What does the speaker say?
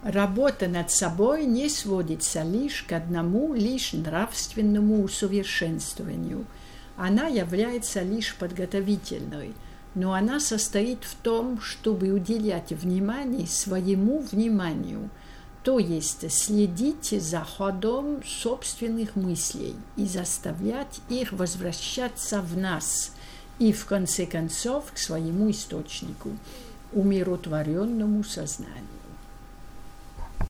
Работа над собой не сводится лишь к одному лишь нравственному усовершенствованию. Она является лишь подготовительной, но она состоит в том, чтобы уделять внимание своему вниманию, то есть следить за ходом собственных мыслей и заставлять их возвращаться в нас и, в конце концов, к своему источнику, умиротворенному сознанию.